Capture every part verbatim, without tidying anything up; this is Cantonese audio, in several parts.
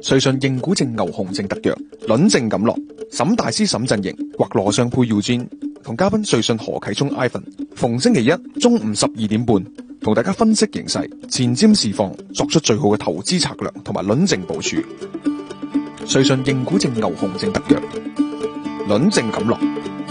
瑞信認股證牛熊證特約，輪證錦落，沈大師沈振盈或羅尚佩耀尊同嘉賓瑞信何啟聰 Ivan， 逢星期一中午十二點半同大家分析形勢、前瞻市況，作出最好嘅投資策略同埋輪證部署。瑞信認股證牛熊證特約，輪證錦落。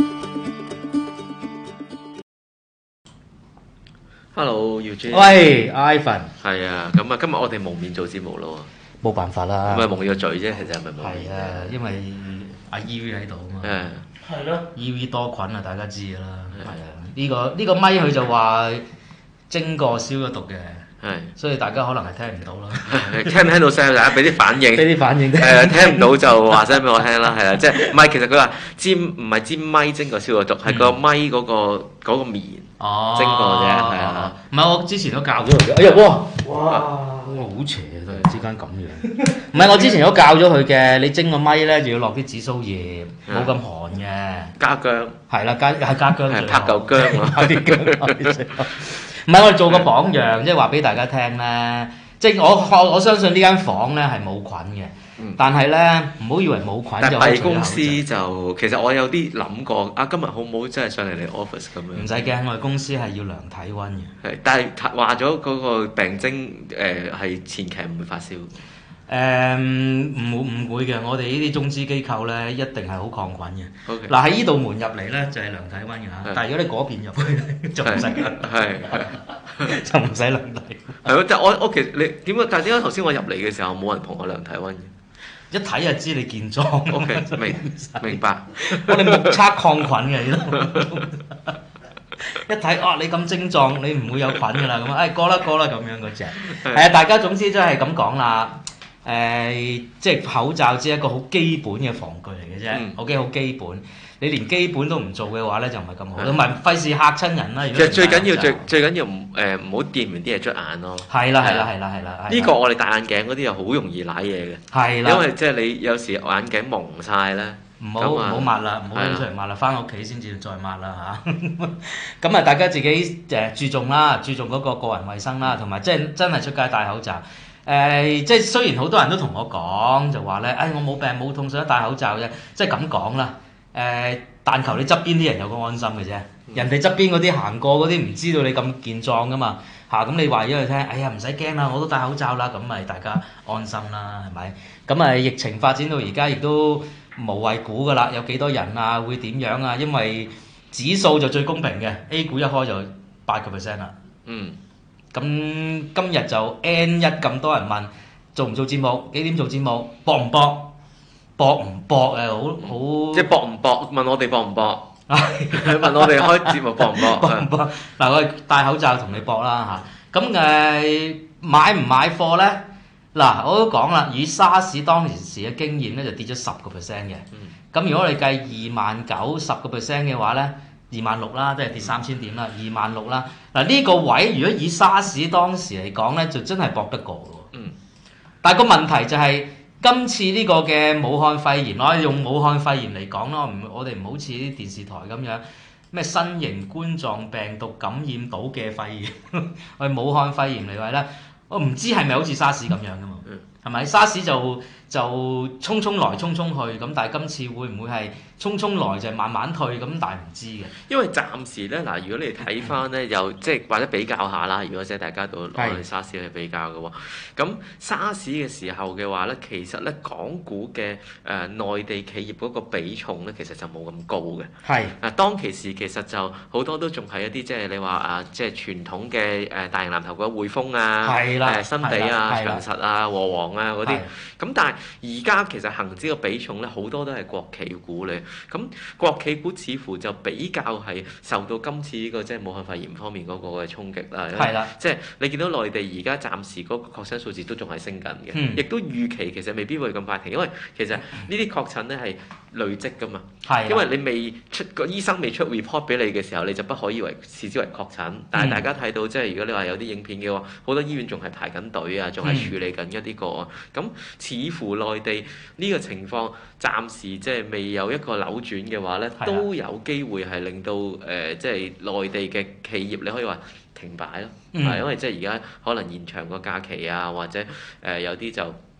Hello，耀尊。 喂 ，Ivan。 係啊，咁啊，今日我哋蒙面做節目咯冇辦法啦。 唔係蒙咗嘴啫，其實係咪蒙面？ 係啊，因為阿 E V 喺度啊嘛。 誒。 係咯。E V 多菌啊，大家知㗎啦。係啊，呢個呢個咪佢就話蒸過消咗毒嘅。 係。 所以大家可能係聽唔到啦。 聽唔聽到聲？大家俾啲反應。 俾啲反應。 誒，聽唔到就話聲俾我聽啦，係啊，即係唔係？其實佢話煎唔係煎咪蒸過消咗毒，係個咪嗰個嗰個面蒸過啫，係啊。 唔係我之前都教咗佢嘅。哎呀，哇哇，好邪啊！突然之間咁樣。唔係我之前都教咗佢嘅，你蒸個咪咧就要落啲紫蘇葉，冇咁寒嘅。 加薑。係啦，加係加薑。 係拍嚿薑啊！ 啲薑。唔係我哋做個榜樣，即係話俾大家聽咧，即係我我我相信呢間房咧係冇菌嘅，嗯、但係咧唔好以為冇菌就。但係公司就其實我有啲諗過，啊今日好唔好真係上嚟你 office 咁樣？ 唔使驚，我哋公司係要量體温嘅。 係，但係話咗嗰個病徵誒係前期唔會發燒。 誒唔唔唔會嘅，我哋呢啲中資機構咧一定係好抗菌嘅。 Okay. 嗱喺呢度門入嚟咧就係量體温嘅嚇，但係如果你嗰邊入去就唔使係就唔使量體。 係咯，但係我我其實你點解？但係點解頭先我入嚟嘅時候冇人同我量體温嘅？ 一睇就知你健壯。 O K 明明白。 我哋目測抗菌嘅呢度。一睇哦，你咁精壯，你唔會有菌㗎啦。咁啊，誒過啦過啦咁樣嗰隻。係啊，大家總之都係咁講啦。誒、呃，即係口罩只係一個好基本嘅防具嚟嘅啫。嗯、OK，好基本。你連基本都唔做嘅話咧，就唔係咁好。同埋費事嚇親人啦。 其實最緊要最最緊要唔誒唔好掂完啲嘢捽眼咯。係啦係啦係啦係啦。 呢個我哋戴眼鏡嗰啲又好容易舐嘢嘅。係啦。因為即係你有時眼鏡蒙晒咧。 唔好唔好抹啦，唔好拎出嚟抹啦，翻屋企先至再抹啦嚇。咁啊，大家自己誒注重啦，注重嗰個個人衞生啦，同埋即係真係出街戴口罩。誒、呃，即係雖然好多人都同我講，就話咧，誒、哎、我冇病冇痛，想戴口罩啫，即係咁講啦。誒、呃，但求你側邊啲人有個安心嘅啫。人哋側邊嗰啲行過嗰啲唔知道你咁健壯噶嘛嚇，咁、啊、你話咗佢聽，哎呀唔使驚啦，我都戴口罩啦，咁咪大家安心啦，係咪？咁啊，疫情發展到而家亦都無謂估㗎啦，有幾多人啊，會點樣啊？因為指數就最公平嘅 ，A 股一開就八個 percent 啦。嗯。咁今日就 N 一咁多人問做唔做節目？幾點做節目？搏唔搏？搏唔搏啊？好好。即係搏唔搏？問我哋搏唔搏？佢問我哋開節目搏唔搏？搏唔搏？嗱，我哋戴口罩同你搏啦嚇。咁誒買唔買貨咧？嗱，我都講啦，以沙士當時嘅經驗咧，就跌咗十個 percent 嘅。咁、嗯、如果你計二萬九十個 percent 嘅話咧，二萬六啦，即係跌三千點啦，二萬六啦。嗱呢個位如果以沙士當時嚟講咧，就真係搏得過喎。嗯。但係個問題就係、是、今次呢個嘅武漢肺炎，我用武漢肺炎嚟講咯，唔我哋唔好似啲電視台咁樣咩新型冠狀病毒感染到嘅肺炎，我哋武漢肺炎嚟講咧。我唔知係咪好似沙士咁樣噶嘛，係咪？沙士就就匆匆來匆匆去，咁但係今次會唔會係匆匆來就慢慢退咁？但係唔知嘅。因為暫時咧嗱，如果你睇翻咧，又即係或者比較下啦，如果即係大家都攞沙士去比較嘅喎，咁沙士嘅時候嘅話咧，其實咧港股嘅誒、呃、內地企業嗰個比重咧，其實就冇咁高嘅。係是。嗱、啊，當其時其實就好多都仲係一啲即係你話啊，即係傳統嘅誒大型藍籌股，匯豐啊，誒、呃、新地啊、長實啊、和黃啊嗰啲。咁但係而家其實恆指嘅比重咧，好多都係國企股嚟。咁國企股似乎就比較係受到今次呢個即係武漢肺炎方面嗰個嘅衝擊啦。係啦，即係你見到內地而家暫時嗰個確診數字都仲係升緊嘅，亦、嗯、都預期其實未必會咁快停，因為其實呢啲確診咧係累積㗎嘛。係，因為你未出個醫生未出 report 俾你嘅時候，你就不可以為視之為確診。但係大家睇到即係如果你話有啲影片嘅話，好多醫院仲係排緊隊啊，仲係處理緊一啲個案。咁、嗯、似乎內地呢個情況暫時即係未有一個扭轉嘅話咧，的都有機會係令到誒、呃、即係內地嘅企業你可以話停擺咯。嗯、因為即係而家可能延長個假期啊，或者誒、呃、有啲就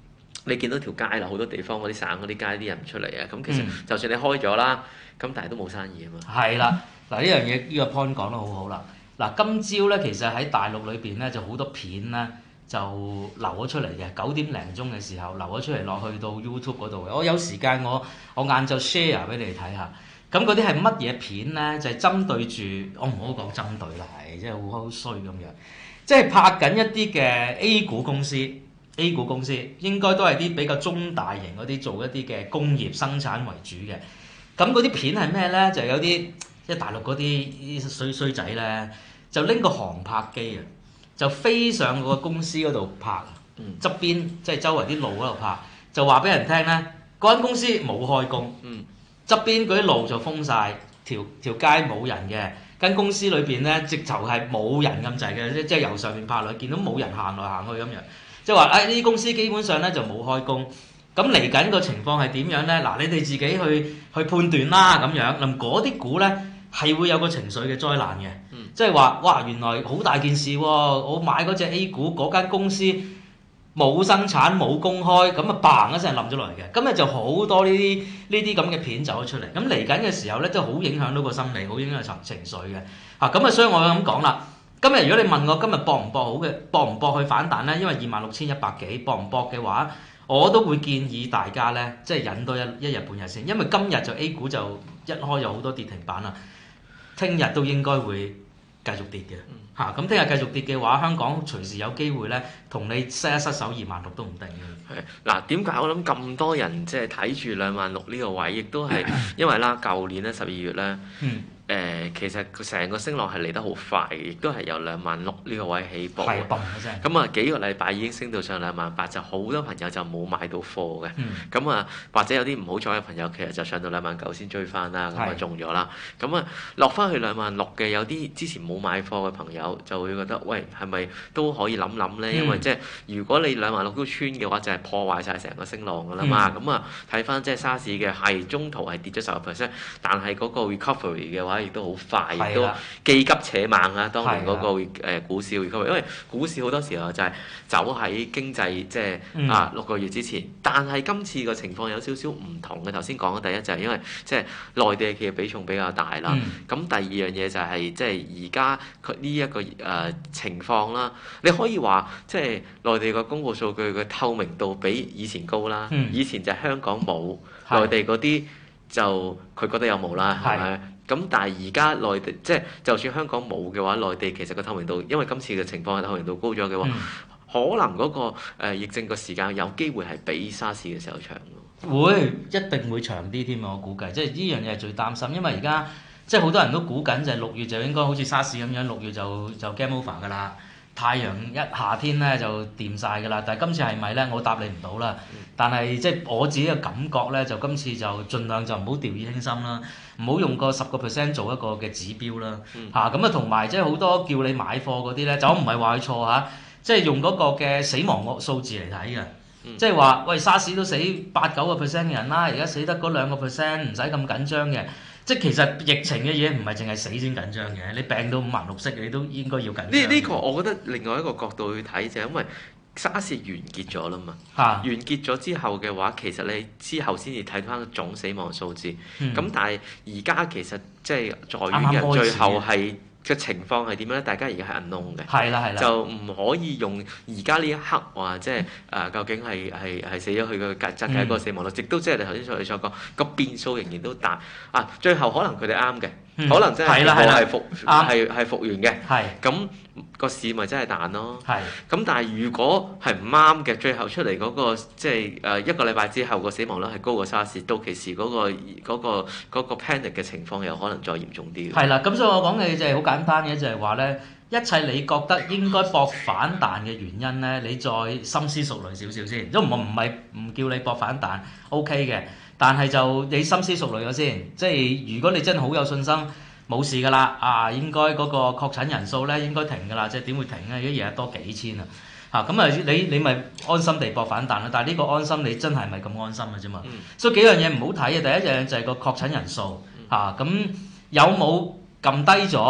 你見到條街啦，好多地方嗰啲省嗰啲街啲人唔出嚟啊，咁其實嗯就算你開咗啦，咁但係都冇生意啊嘛。 係啦，嗱呢樣嘢呢個 point 講得好好啦。嗱今朝咧其實喺大陸裏邊咧就好多片咧就流咗出嚟嘅，九點零鐘嘅時候流咗出嚟落去到 YouTube 嗰度嘅。我有時間我我晏晝 share 俾你哋睇下。咁嗰啲係乜嘢片咧？就係、是、針對住我唔好講針對啦，係即係好衰咁樣，即係拍緊一啲嘅 A 股公司。A 股公司應該都係啲比較中大型嗰啲做一啲嘅工業生產為主嘅。咁嗰啲片係咩咧？就係有啲即係大陸嗰啲衰衰仔咧，就拎個航拍機啊，就飛上個公司嗰度拍，側邊即係周圍啲路嗰度拍，就話俾人聽咧，嗰間公司冇開工，側邊嗰啲路就封晒，條條街冇人嘅，間公司裏邊咧直頭係冇人咁滯嘅，即即係由上面拍落去，見到冇人行來行去咁樣。即係話誒呢啲公司基本上咧就冇開工，咁嚟緊個情況係點樣咧？嗱，你哋自己去去判斷啦咁樣。咁嗰啲股咧係會有個情緒嘅災難嘅，嗯、即係話哇原來好大件事喎！我買嗰隻 A 股嗰間公司冇生產冇公開，咁啊嘭一聲冧咗落嚟嘅。今日就好多呢啲呢啲咁嘅片走咗出嚟。咁嚟緊嘅時候咧都好影響到個心理，好影響情情緒嘅。嚇咁啊，所以我咁講啦。今日如果你問我今日博唔博好嘅，博唔博去反彈咧？因為二萬六千一百幾，博唔博嘅話，我都會建議大家咧，即係忍多一一日半日先。因為今日就 A 股就一開有好多跌停板啦，聽日都應該會繼續跌嘅嚇。咁聽日繼續跌嘅話，香港隨時有機會咧，同你失一失手二萬六都唔定嘅。 係嗱，點解我諗咁多人即係睇住兩萬六呢個位，亦都係因為啦，舊年咧十二月咧。嗯誒、呃，其實成個升浪係嚟得好快，亦都係由兩萬六呢個位起步。係嘣一聲。咁啊，幾個禮拜已經升到上兩萬八，就好多朋友就冇買到貨嘅。咁啊、嗯，或者有啲唔好彩嘅朋友，其實就上到兩萬九先追翻啦，咁啊中咗啦。咁啊，落翻去兩萬六嘅，有啲之前冇買貨嘅朋友就會覺得，喂，係咪都可以諗諗咧？嗯、因為即係如果你兩萬六都穿嘅話，就係、是、破壞晒成個升浪噶啦嘛。咁啊、嗯，睇翻即係沙士嘅係中途係跌咗十個 percent，但係嗰個 recovery 嘅話，亦都好快，亦都既急且猛啊！當年嗰個誒股市 recovery，因為股市好多時候就係走喺經濟即係、嗯、啊六個月之前，但係今次個情況有少少唔同嘅。頭先講嘅第一就係因為即係內地嘅企業比重比較大啦。咁、嗯、第二樣嘢就係即係而家佢呢一個誒、呃、情況啦。你可以話即係內地個公佈數據嘅透明度比以前高啦。嗯、以前就係香港冇，內是地嗰啲就佢覺得有冇啦，係咪？咁但係而家內地即係就算香港冇嘅話，內地其實個透明度，因為今次嘅情況係透明度高咗嘅話，嗯、可能嗰、嗰個、呃、疫症個時間有機會係比沙士嘅時候長咯。 會一定會長啲添啊！我估計即係呢樣嘢係最擔心，因為而家即係好多人都估緊就係六月就應該好似沙士咁樣，六月就就 game over 㗎啦。太陽一夏天咧就掂晒㗎啦，但係今次係咪咧？我答你唔到啦。但係即係我自己嘅感覺咧，就今次就盡量就唔好掉以輕心啦，唔好用個十個 percent 做一個嘅指標啦。嚇咁、嗯、啊，同埋即係好多叫你買貨嗰啲咧，就唔係話佢錯嚇，即係用嗰個嘅死亡數字嚟睇嘅，即係話喂沙士都死八九個 percent 嘅人啦，而家死得嗰兩個 percent 唔使咁緊張嘅。即係其實疫情嘅嘢唔係淨係死先緊張嘅，你病到五顏六色你都應該要緊張。呢呢個我覺得另外一個角度去睇就係因為沙士完結咗啦嘛，啊、完結咗之後嘅話，其實你之後先至睇翻總死亡數字。咁、嗯、但係而家其實即係在於嘅最後係嘅情況係點樣咧？大家而家係 unknown 嘅， 係啦係啦， 就唔可以用而家呢一刻話即係誒、呃、究竟係係係死咗佢嘅價值嘅一個死亡率，直到即係你頭先所你所講個變數仍然都大啊！最後可能佢哋啱嘅，嗯、可能真係我係復係係復原嘅，係咁個市咪真係彈咯。係咁，但係如果係唔啱嘅，最後出嚟嗰、嗰個即係誒一個禮拜之後個死亡率係高過沙士，到期時嗰、嗰個嗰、嗰個嗰個 panic 嘅情況又可能再嚴重啲。係啦，咁所以我講嘅就係好簡單嘅，就係話咧，一切你覺得應該搏反彈嘅原因咧，你再深思熟慮少少先。都唔唔係唔叫你搏反彈 ，OK 嘅。但係就你深思熟慮咗先。即係如果你真係好有信心，冇事㗎啦，啊應該嗰個確診人數咧應該停㗎啦。即係點會停咧？一日多幾千啊！嚇咁啊，你你咪安心地搏反彈啦。但係呢個安心你真係咪咁安心嘅啫嘛？嗯、所以幾樣嘢唔好睇嘅。第一樣就係個確診人數嚇咁、啊、有冇撳低咗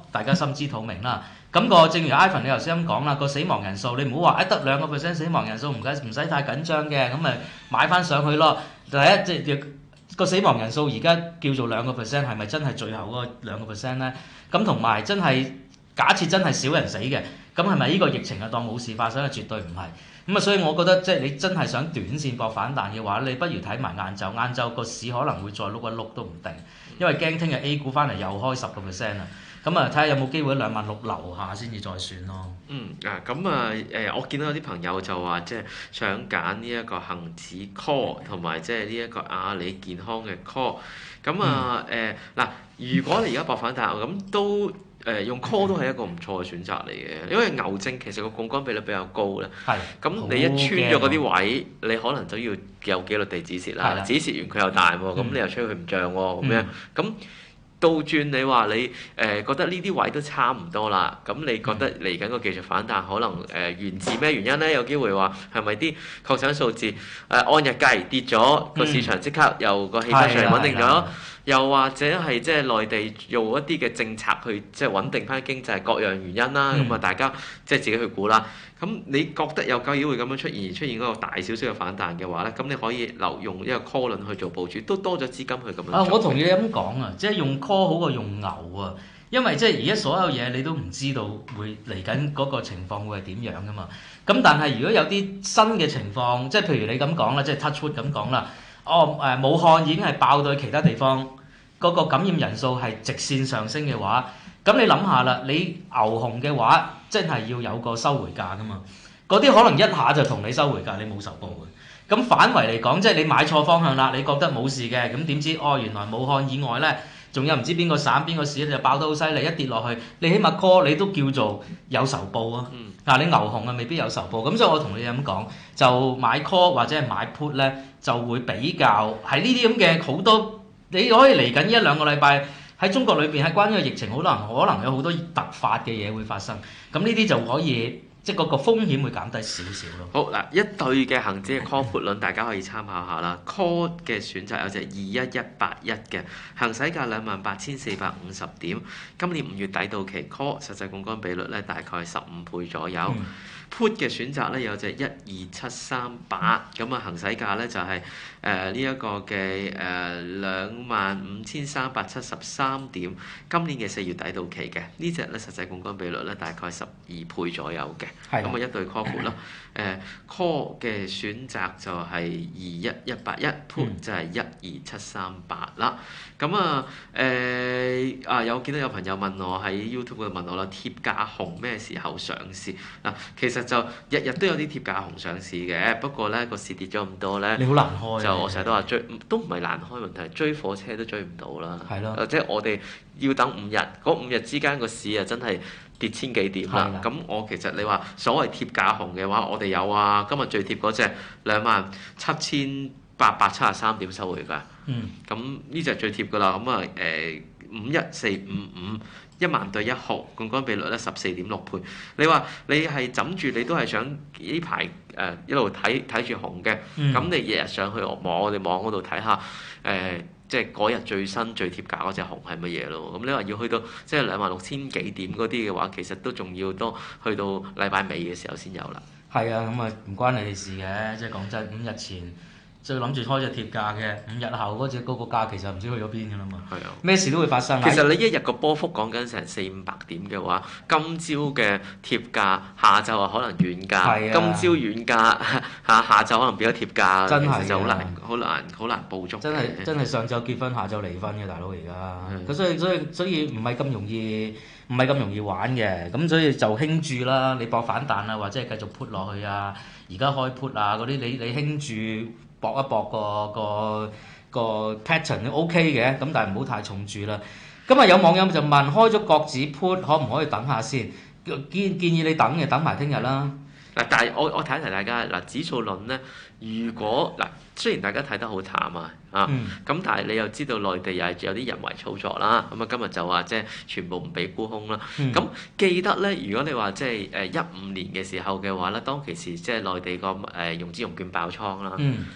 大家心知肚明啦。咁、個正如 Ivan 你頭先咁講啦，個死亡人數你唔好話誒得兩個 percent 死亡人數唔使唔使太緊張嘅，咁咪買翻上去咯。第一即係個死亡人數而家叫做兩個 percent， 係咪真係最後嗰兩個 percent 咧？咁同埋真係假設真係少人死嘅，咁係咪呢個疫情係當冇事發生咧？絕對唔係。咁啊，所以我覺得即係你真係想短線搏反彈嘅話，你不如睇埋晏晝，晏晝個市可能會再碌一碌都唔定，因為驚聽日 A 股翻嚟又開十個 percent 啊。咁啊，睇下有冇機會兩萬六樓下先至再算咯。 嗯啊，咁啊誒，我見到有啲朋友就話即係想揀呢一個恆指 call 同埋即係呢一個阿里健康嘅 call。咁啊誒嗱，如果你而家搏反彈，咁都。誒、呃、用 call 都係一個唔錯嘅選擇嚟嘅，因為牛證其實個槓桿比率比較高咧。係。咁你一穿咗嗰啲位，你可能就要有紀律地止蝕啦。止蝕完佢又大喎，咁、嗯、你又吹佢唔漲喎，咁、嗯、樣咁倒轉你話你誒、呃、覺得呢啲位都差唔多啦，咁你覺得嚟緊個技術反彈可能誒、呃、源自咩原因咧？有機會話係咪啲確診數字誒、呃、按日計跌咗，個、嗯、市場即刻又個氣氛上嚟穩定咗？又或者係即係內地用一啲嘅政策去即係穩定翻經濟，各樣原因啦。咁啊、嗯，大家即係自己去估啦。咁你覺得有機會咁樣出現，出現嗰個大少少嘅反彈嘅話咧，咁你可以留用一個 call 輪去做部署，都多咗資金去咁樣做。 啊，我同意你咁講啊，即係用 call 好過用牛啊，因為即係而家所有嘢你都唔知道會嚟緊嗰個情況會係點樣噶嘛。咁但係如果有啲新嘅情況，即係譬如你咁講啦，即係 touch wood 咁講啦，哦誒、呃，武漢已經係爆到去其他地方。嗰個感染人數係直線上升嘅話，咁你諗下啦，你牛熊嘅話，真係要有個收回價噶嘛。嗰啲可能一下就同你收回價，你冇仇報嘅。咁反為嚟講，即係你買錯方向啦，你覺得冇事嘅，咁點知哦原來武漢以外咧，仲有唔知邊個省邊個市就爆得好犀利，一跌落去，你起碼 call 你都叫做有仇報啊。嗱、嗯，你牛熊啊未必有仇報，咁所以我同你咁講，就買 call 或者係買 put 咧，就會比較喺呢啲咁嘅好多。你可以嚟緊一兩個禮拜喺中國裏邊，喺關於個疫情，好多人可能有好多突發嘅嘢會發生，咁呢啲就可以即係嗰個風險會減低少少咯。 好嗱，一對嘅恆指嘅 call put 輪大家可以參考下啦。call 嘅選擇有隻二一一八一嘅，行使價兩萬八千四百五十點，今年五月底到期 call，實際槓桿比率咧大概係十五倍左右。嗯、put 嘅選擇咧有隻一二七三八，咁啊行使價咧就係誒呢一個嘅誒兩萬五千三百七十三點，今年嘅四月底到期嘅呢隻咧實際槓桿比率咧大概十二倍左右嘅，咁啊的一對 call put 啦，誒 call 嘅選擇就係二一一八一 ，put 就係一二七三八啦。咁啊誒啊有見到有朋友問我喺 YouTube 度問我啦，貼價紅咩時候上市嗱？其實就日日都有啲貼價紅上市嘅，不過咧個市跌咗咁多咧， 你好難開。 就我成日都話追都唔係難開問題，追火車都追唔到啦。 係咯的， 即係我哋要等五日，嗰五日之間個市啊真係跌千幾點啦。咁的我其實你話所謂貼價紅嘅話，我哋有啊，今日最貼嗰隻兩萬七千八百七十三點收回㗎。嗯。咁呢隻最貼㗎啦。咁啊誒五一四五五。一萬對一毫，槓桿比率咧十四點六倍。你話你係枕住，你都係想呢排誒一路睇睇住紅嘅，咁、嗯、你日日上去網我哋網嗰度睇下誒、呃，即係嗰日最新最貼價嗰隻紅係乜嘢咯？咁你話要去到即係兩萬六千幾點嗰啲嘅話，其實都仲要多去到禮拜尾嘅時候先有啦。 係啊，咁啊唔關你哋事嘅，即係講真，五日前。就諗住開隻貼價嘅，五日後嗰隻嗰個價其實唔知去咗邊㗎啦嘛。係啊，咩事都會發生。 其實你一日個波幅講緊成四五百點嘅話，今朝嘅貼價，下晝啊可能遠價，啊、今朝遠價下下晝可能變咗貼價，真係就好難好難好難捕捉。 真係真係上晝結婚，下晝離婚嘅大佬而家。咁的所以所以所以唔係咁容易，唔係咁容易玩嘅。咁所以就輕注啦，你搏反彈啊，或者係繼續 put 落去啊，而家開 put 啊嗰啲，你你輕注。搏一搏個個個 pattern 都 OK 嘅，咁但係唔好太重注啦。今日有網友就問：開咗國指 put 可唔可以等下先？建建議你等嘅，等埋聽日啦。 嗱，但係我我提一提大家嗱，指數輪咧，如果嗱雖然大家睇得好淡啊，啊咁，嗯、但係你又知道內地又係有啲人為操作啦。咁啊，今日就話即係全部唔俾沽空啦。咁、嗯、記得咧，如果你話即係誒一五年嘅時候嘅話咧，當其時即係內地個誒融資融券爆倉啦。嗯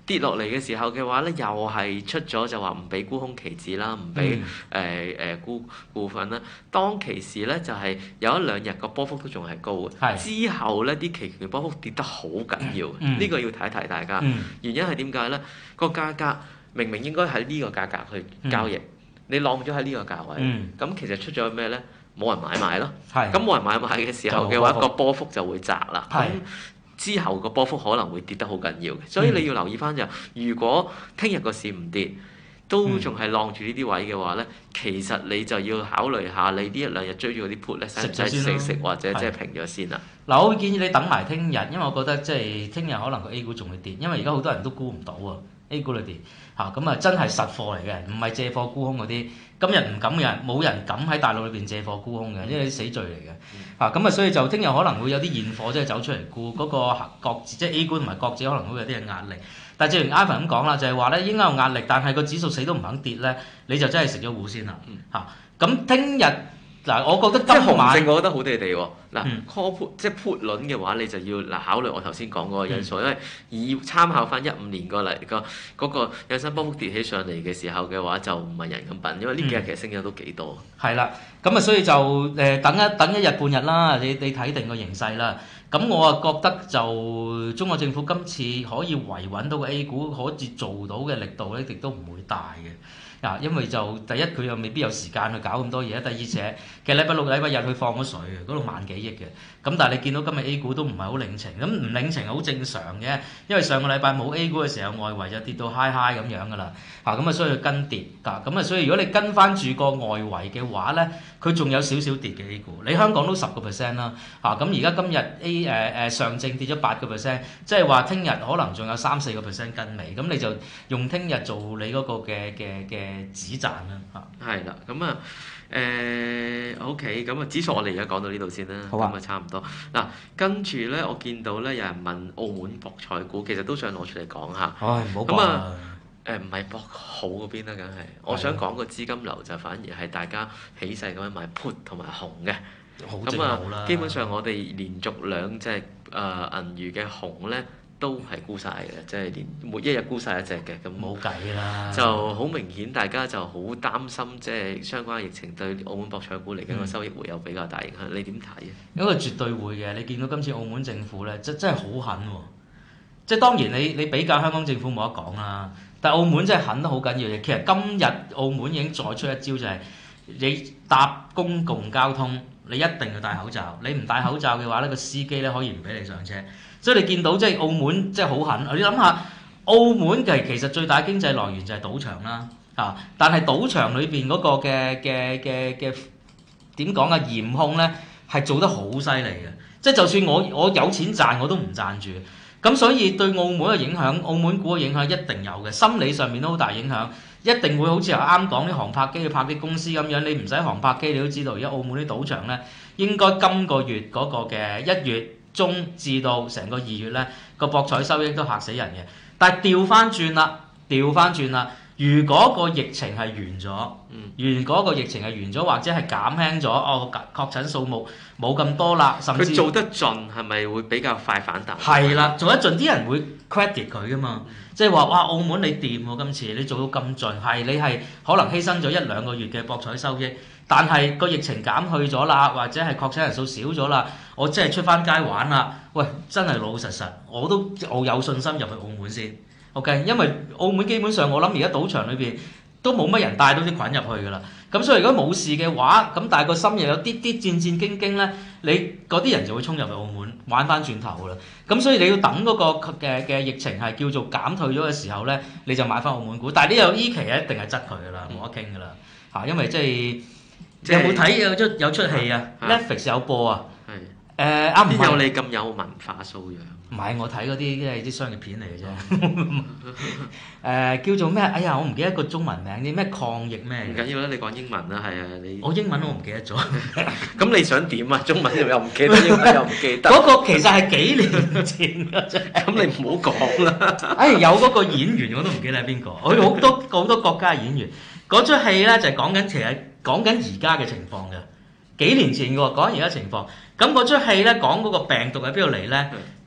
跌落嚟嘅時候嘅話咧，又係出咗就話唔俾沽空期指啦，唔俾誒誒沽股份啦。當其時咧就係、是、有一兩日個波幅都仲係高嘅，是之後咧啲期權嘅波幅跌得好緊要，呢、嗯、個要提一提大家。嗯、原因係點解咧？個價格明明應該喺呢個價格去交易，嗯、你晾咗喺呢個價位，咁、嗯、其實出咗咩咧？冇人買賣咯。咁冇是人買賣嘅時候嘅話，個波幅就會窄啦。之後個波幅可能會跌得好緊要嘅，所以你要留意翻就，如果聽日個市唔跌，都仲係晾住呢啲位嘅話咧，嗯、其實你就要考慮下，你呢一兩日追住嗰啲 put 咧，使唔使食食或者即係平咗先啦。 嗱，我會建議你等埋聽日，因為我覺得即係聽日可能個 A 股仲會跌，因為而家好多人都估唔到啊 A 股裏邊嚇，咁啊真係實貨嚟嘅，唔係借貨沽空嗰啲。今日唔敢嘅人，冇人敢喺大陸裏邊借貨沽空嘅，因為啲死罪嚟嘅。啊，咁啊，所以就聽日可能會有啲現貨即係走出嚟沽嗰個國指，即係 A 股同埋國指可能會有啲嘅壓力。但係正如 Ivan 咁講啦，就係話咧應該有壓力，但係個指數死都唔肯跌咧，你就真係食咗糊先啦。嚇、嗯，咁聽日嗱，我覺得今晚即係熊證，我覺得好地地喎。嗱 call put 即係 put 輪嘅話，你就要嗱考慮我頭先講嗰個因素，嗯、因為以參考翻一五年個嚟個嗰個引伸波幅跌起上嚟嘅時候嘅話，就唔係人咁笨，因為呢幾日其實升咗都幾多。係啦、嗯， 咁啊，所以就誒、呃、等一等一日半日啦，你你睇定個形勢啦。咁我啊覺得就中國政府今次可以維穩到個 A 股，可以做到嘅力度咧，亦都唔會大嘅。啊，因為就第一佢又未必有時間去搞咁多嘢，第二且其實禮拜六禮拜日佢放咗水嘅，嗰度萬幾億嘅。咁但係你見到今日 A 股都唔係好領情，咁唔領情係好正常嘅，因為上個禮拜冇 A 股嘅時候，外圍就跌到嗨嗨咁樣噶啦。嚇咁啊，所以佢跟跌。啊，咁啊，所以如果你跟翻住個外圍嘅話咧，佢仲有少少跌嘅 A 股。你香港都十個 percent 啦。嚇咁而家今日 A 誒、呃、誒上證跌咗八個 percent，即係話聽日可能仲有三四個 percent 跟尾。咁你就用聽日做你嗰個嘅嘅嘅止賺啦。嚇係啦，咁啊誒 OK，咁啊指數我哋而家講到呢度先啦，咁啊差唔多。嗱，跟住咧我見到咧有人問澳門博彩股，其實都想攞出嚟講下。 唉，唔好咁啊誒唔係博好嗰邊啦，梗係。我想講個資金流就反而係大家起勢咁樣買 put 同埋紅嘅。咁啊，基本上我哋連續兩隻誒銀娛嘅紅咧，都係沽晒嘅，即係連每一日沽晒一隻嘅，咁冇計啦。 就好明顯，大家就好擔心，即係相關疫情對澳門博彩股嚟緊個收益會有比較大影響。嗯、你點睇啊？ 嗰個絕對會嘅，你見到今次澳門政府咧，真真係好狠喎！即係當然你你比較香港政府冇得講啦，但係澳門真係狠得好緊要嘅。其實今日澳門已經再出一招，就係你搭公共交通，你一定要戴口罩。你唔戴口罩嘅話咧，個司機咧可以唔俾你上車。所以你見到即係澳門即係好狠。你諗下，澳門嘅其實最大經濟來源就係賭場啦，嚇！但係賭場裏邊嗰個嘅嘅嘅嘅點講啊嚴控咧係做得好犀利嘅。即係就算我我有錢賺我都唔賺住。咁所以對澳門嘅影響，澳門股嘅影響一定有嘅，心理上面都好大影響，一定會好似我啱講啲航拍機去拍啲公司咁樣，你唔使航拍機你都知道，而家澳門啲賭場咧，應該今個月嗰個嘅一月中至到成個二月咧，個博彩收益都嚇死人嘅。但係調翻轉啦，調翻轉啦，如果個疫情係完咗，嗯、如果個疫情係完咗，或者係減輕咗，哦確診數目冇咁多啦，甚至佢做得盡係咪會比較快反彈？ 係啦，做得盡啲人會 credit 佢噶嘛，即係話哇澳門你掂喎，今次你做到咁盡，係你係可能犧牲咗一兩個月嘅博彩收益，但係個疫情減去咗啦，或者係確診人數少咗啦，我真係出翻街玩啦，喂真係老老實實，我都我有信心入去澳門先 ，OK， 因為澳門基本上我諗而家賭場裏邊都冇乜人帶到啲菌入去㗎啦。咁所以如果冇事嘅話，咁但係個心又有啲啲戰戰兢兢咧，你嗰啲人就會衝入去澳門玩翻轉頭㗎啦。咁所以你要等嗰個嘅嘅疫情係叫做減退咗嘅時候咧，你就買翻澳門股。但係呢有依期一定係執佢㗎啦，冇得傾㗎啦嚇，因為即係即係有冇睇有出有出戲啊 ？Netflix 有播啊。誒啱唔啱？ 有你咁有文化素養？ 唔係我睇嗰啲即係啲商業片嚟嘅啫。誒、呃、叫做咩？哎呀，我唔記得個中文名啲咩抗疫咩？ 唔緊要啦，你講英文啦，係啊，你我英文我唔記得咗。 咁你想點啊？中文又唔記得，英文又唔記得。 嗰個其實係幾年前嘅啫。 咁你唔好講啦。 哎，有嗰個演員我都唔記得係邊個。佢好多好多國家嘅演員。嗰出戲咧就係講緊其實講緊而家嘅情況嘅。幾年前嘅喎，講而家情況。咁嗰出戲咧講嗰個病毒喺邊度嚟咧？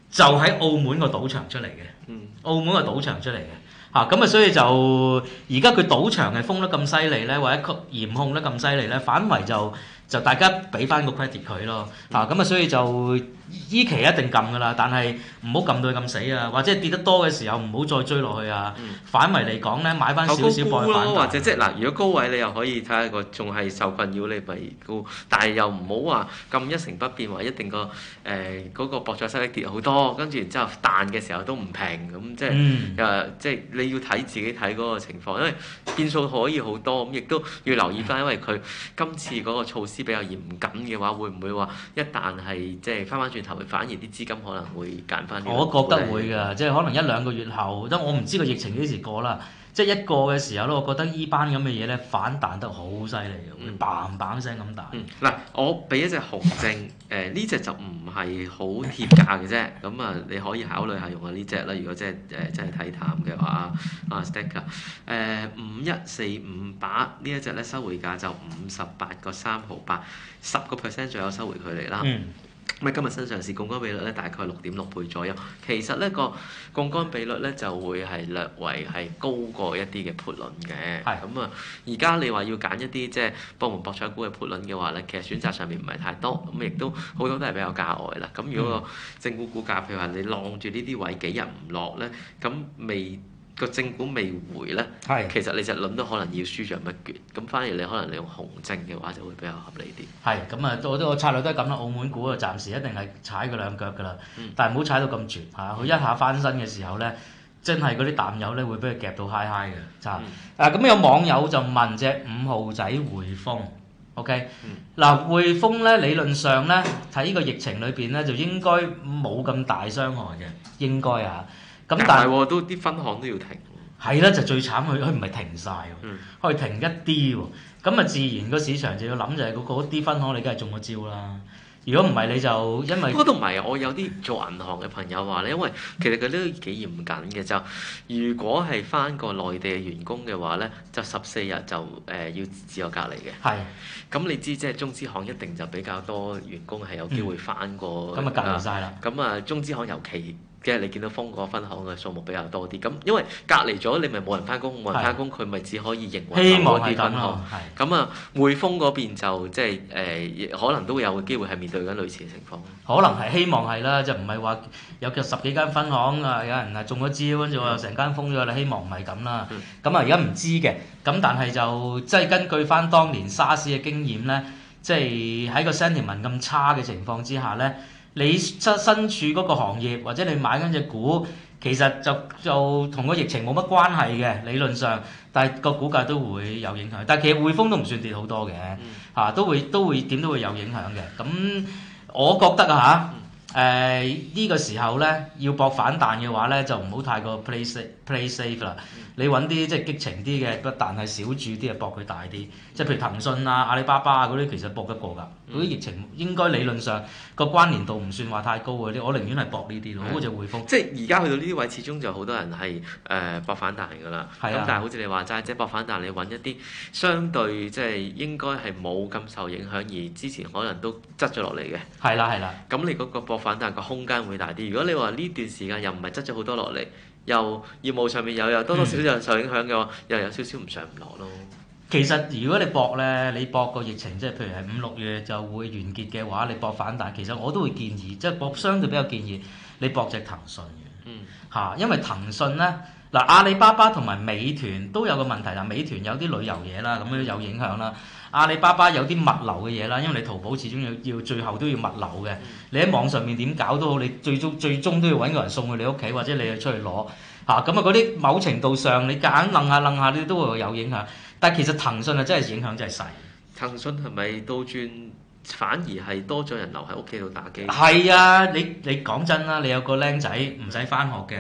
就喺澳門個賭場出嚟嘅， 嗯， 澳門個賭場出嚟嘅。嚇咁啊，所以就而家佢賭場係封得咁犀利咧，或者嚴控得咁犀利咧，反為就就大家俾翻個 credit 佢咯。嚇咁啊，所以就依期一定撳㗎啦，但係唔好撳到佢咁死啊，或者跌得多嘅時候唔好再追落去啊。 嗯、 反為嚟講咧，買翻少少博反彈， 或者即係嗱，如果高位你又可以睇下個仲係受困擾，你咪高，但係又唔好話咁一成不變，話一定個誒嗰個博彩收益跌好多，跟住然之後彈嘅時候都唔平咁，即係誒、 嗯呃、即係你要睇自己睇嗰個情況，因為變數可以好多，咁亦都要留意翻，因為佢今次嗰個措施比較嚴謹嘅話，會唔會話一旦係即係翻翻轉頭，反而啲資金可能會揀翻？ 我覺得會㗎，即係可能一兩個月後，即我唔知個疫情幾時過啦。即係一個嘅時候咧，我覺得依班咁嘅嘢咧反彈得好犀利嘅，會嘭嘭聲咁彈。 嗱、嗯，我俾一隻紅證，誒呢隻就唔係好貼價嘅啫。咁啊，你可以考慮下用下呢隻啦。如果即係誒真係睇淡嘅話，啊 Stacker，誒五一四五把呢一隻咧收回價就五十八個三毫八，十個 percent 左右收回佢嚟啦。 嗯咁啊，今日新上市槓桿比率咧大概六點六倍左右，其實呢個槓桿比率咧就會係略為係高過一啲嘅 put 輪嘅。係咁啊，而家你話要揀一啲即係博門博彩股嘅 put 輪嘅話咧，其實選擇上面唔係太多，咁亦都好多都係比較價外啦。咁如果個正股股價譬如話你晾住呢啲位幾日唔落咧，咁未個正股未回咧， 係其實你隻輪都可能要輸咗一橛，咁反而你可能你用紅證嘅話就會比較合理啲。 係咁啊，我我策略都係咁啦。澳門股啊，暫時一定係踩佢兩腳㗎啦， 嗯、 但係唔好踩到咁絕嚇。佢一下翻身嘅時候咧，真係嗰啲淡友咧會俾佢夾到嗨嗨嘅。就、嗯、啊咁有網友就問隻五號仔匯豐 ，OK 嗱、嗯、匯豐咧理論上咧睇呢個疫情裏邊咧就應該冇咁大傷害嘅，應該啊。咁但係都啲分行都要停， 係啦，就最慘佢佢唔係停晒喎，佢、嗯、停一啲喎，咁啊自然個市場就要諗就係嗰啲分行你梗係中咗招啦。如果唔係你就因為不過都唔係，我有啲做銀行嘅朋友話咧，因為其實佢都幾嚴謹嘅，就如果係返個內地嘅員工嘅話咧，就十四日就誒、呃、要自我隔離嘅。係是，咁你知即係中資行一定就比較多員工係有機會返過， 咁啊、嗯、隔離晒啦。 咁啊中資行尤其。即係你見到豐嗰分行嘅數目比較多啲，咁因為隔離咗，你咪冇人翻工，冇人翻工，佢咪只可以營運希望啲分行。咁啊，匯豐嗰邊就即係誒，可能都會有機會係面對緊類似嘅情況。 可能係希望係啦，就唔係話有嘅十幾間分行啊，有人啊中咗招，跟住我又成間封咗啦。希望唔係咁啦。咁啊、嗯，而家唔知嘅，咁但係就即係根據翻當年沙士嘅經驗咧，即係喺個 sentiment 咁差嘅情況之下咧。你身身處嗰個行業或者你買緊隻股，其實就就同個疫情冇乜關係嘅理論上，但係個股價都會有影響。但係其實匯豐都唔算跌好多嘅，嚇、嗯啊、都會都會點都會有影響嘅。咁我覺得啊嚇，誒、呃、呢、呢個時候咧要搏反彈嘅話咧，就唔好太過 play safe play safe 啦。嗯、你揾啲即係激情啲嘅，不但係小注啲啊，搏佢大啲。即係譬如騰訊啊、阿里巴巴啊嗰啲，其實搏得過㗎。嗰啲、嗯、疫情應該理論上個關聯度唔算話太高嗰啲，我寧願係搏呢啲咯。好過隻匯豐。 即係而家去到呢啲位，始終就好多人係誒搏反彈㗎啦。咁、啊、但係好似你話齋，即係搏反彈，你揾一啲相對即係應該係冇咁受影響，而之前可能都執咗落嚟嘅。 係啦係啦。 咁你嗰個搏反彈個空間會大啲。如果你話呢段時間又唔係執咗好多落嚟，又業務上面又有多多少少受影響嘅話，嗯、又有少少唔上唔落咯。 其實如果你搏咧，你搏個疫情，即係譬如係五六月就會完結嘅話，你搏反彈，其實我都會建議，即係搏相對比較建議你搏隻騰訊嘅，嗯嚇，因為騰訊咧嗱阿里巴巴同埋美團都有個問題啦，美團有啲旅遊嘢啦，咁樣有影響啦，阿里巴巴有啲物流嘅嘢啦，因為你淘寶始終要要最後都要物流嘅，你喺網上面點搞都好，你最終最終都要揾個人送去你屋企，或者你去出去攞嚇，咁啊嗰啲某程度上你夾硬楞下楞下，你都會有影響。但係其實騰訊啊，真係影響真係細。 騰訊係咪倒轉反而係多咗人留喺屋企度打機？ 係啊，你你講真啦，你有個僆仔唔使翻學嘅，